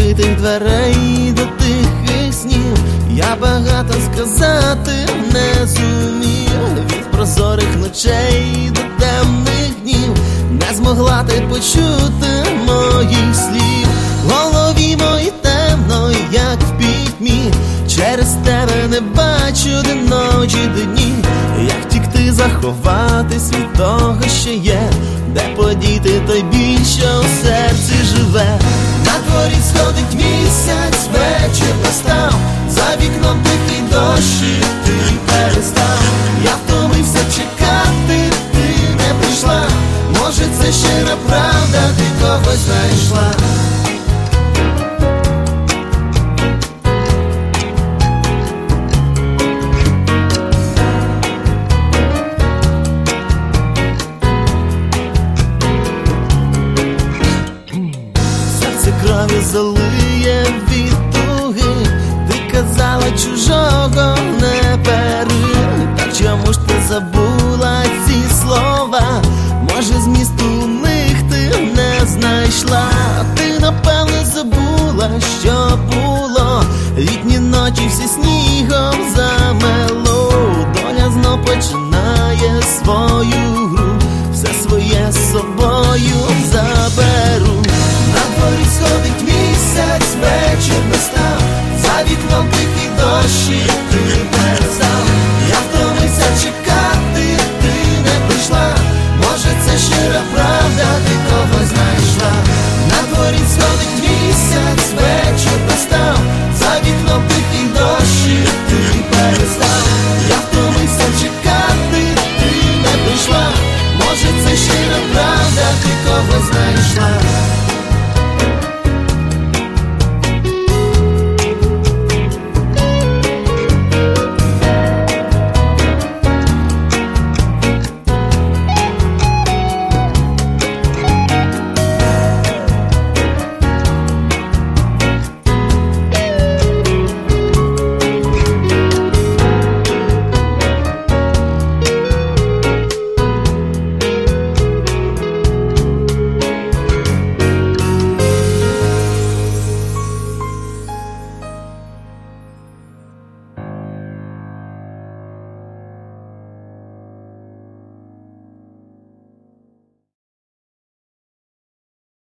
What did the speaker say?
відкритих дверей до тихих снів. Я багато сказати не зумів, від прозорих ночей до темних днів. Не змогла ти почути моїх слів. В голові моїй темно, як в пітьмі. Через тебе не бачу де ночі, де дні. Як втікти, заховатись від того, що є, де подіти той біль, що в серці живе. На дворі сходить місяць, вечір настав, за вікном тихий дощ, і ти перестав. Я втомився чекати, ти не прийшла. Може це щира правда, ти когось знайшла. Крові залиє від туги, ти казала, чужого не бери. Так чому ж ти забула ці слова? Може змісту у них ти не знайшла? Ти напевне забула, що було. Літні ночі всі снігом